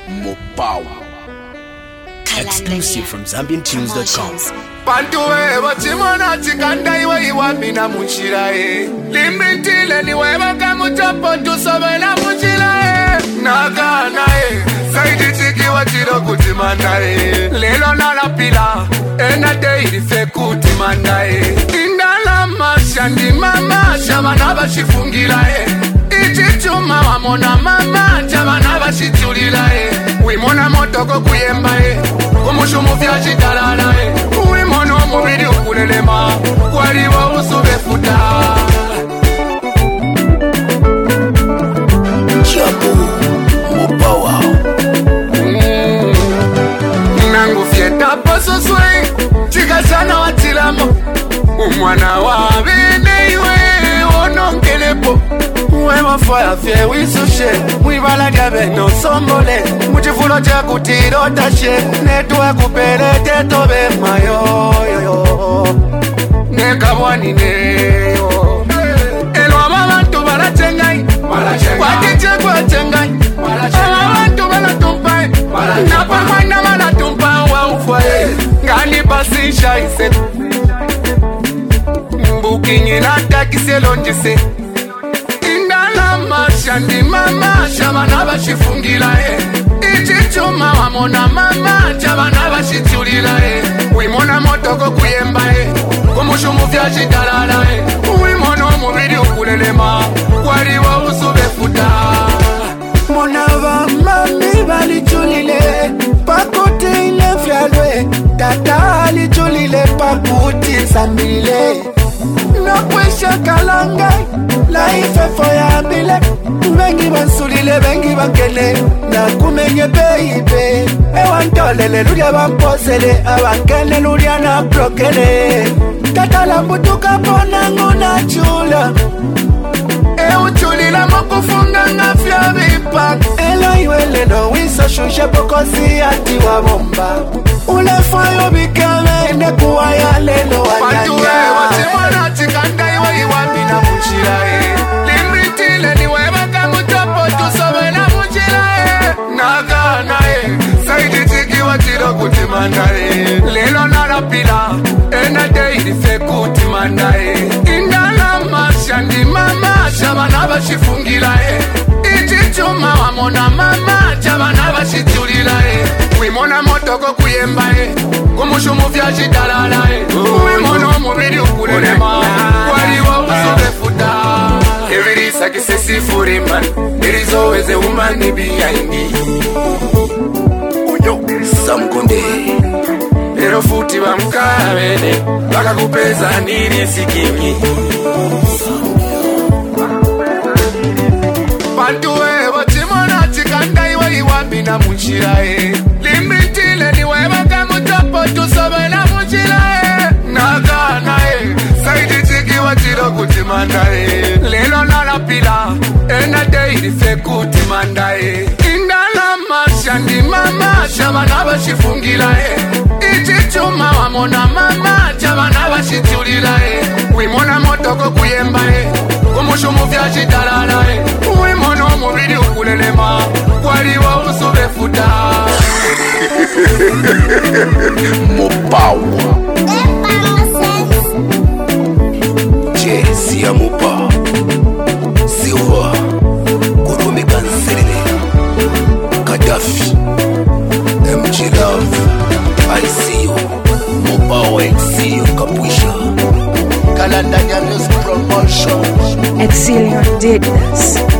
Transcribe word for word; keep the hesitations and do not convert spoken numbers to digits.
More power. Exclusive from Zambian Tunes dot com. Bantu wewe chimona chikanda iwe iwamina munchira e Limbitile niwe baka muchopo tusobela munchira e Nagana e Saidi chiki wachiro kutimanda e Lelo nalapila Ena deiri fe kutimanda e Indala masha ndi mama Shabana bashifungila e Ichichuma wamona mama Shabana bashitulila e Wimona motoko kuyemba e Kumushumu vya chitalala e Uimono mubidi ukulelema Waliwa usube futa Chabu Mopawa mm. Nangu fieta poso swing Chika sana watilamo Umwana wa bine iwe Ononkelepo Uwewa fire fie wisushe Mwibala diabe no sombole Muchifulo cha kutiro tashe Netwe kupele tetobe mayo yo yo Nekabwani neyo Elwa mabantu bala chengai Wakiche kwa chengai Mabantu bala tumpai Napa mwana bala tumpai wa ufwae Ngani basisha ise Mbukinyi nata kiselo njise Indala masha ndi mama Shabana bashifungila e Ichichuma wamona mama Shabana bashitulila e Wimona motoko kuyemba e Kumushumu vya chitalala e Wimono mubidi ukulelema Waliwa usube futa Mona wa mami balichulile Pakote ile fyalwe Tata alichulile pakuti sambile Nakwesha kalanga Life foya bile Bengi bansulile bengi bankele Na kumenye baby Ewa ntolele ludia bamposele Abankele ludia na brokele Tata la mbutuka pona nguna chula Ewa chulila mokufunga ngafya vipa Elo iwele no wiso shushe pokosi ati wa bomba Ule fayo bikame nekuwa ya lelo wanyanya Pantuwe watimona chikanda iwa iwamina mchira e Limbitile niwe baka mutopo tusobela mchira e Nagana e Saidi chiki wachiro kutimanda e Lelo nalapila Ena deiri fe kutimanda e Indala masha ndi mama Shabana bashifungila e Ichichuma wamona mama Shabana bashitulila e Wimona motoko kuyemba e Kumushumu vya chitalala e Wimono mubidi ukulelema Waliwa usube futa Every successful man There is always a woman behind me Uyo Samkonde Lero futi wa mkabene Baka kupeza nini sikimi Bantu wewa chimona chikanda iwe iwambina munchira e Limbitile niwe baka mutopo tusobela munchira e Nagana e Saidi chiki wachiro kutimanda e Lelo nalapila Ena deiri fe kutimanda e Indala masha ndi mama Shabana bashifungila e Ichichuma wamona mama Shabana bashitulila e Wimona motoko kuyemba e Kumushumu vya chitalala e Wimono mubidi ukulelema Waliwa usube futa Mopawa Jesi ya Mopa Silva Kurumi Kanserele Gaddafi M G Love I see you Mopawa Exilio Capuisha Kalandanya Music Promotion Exilio did this.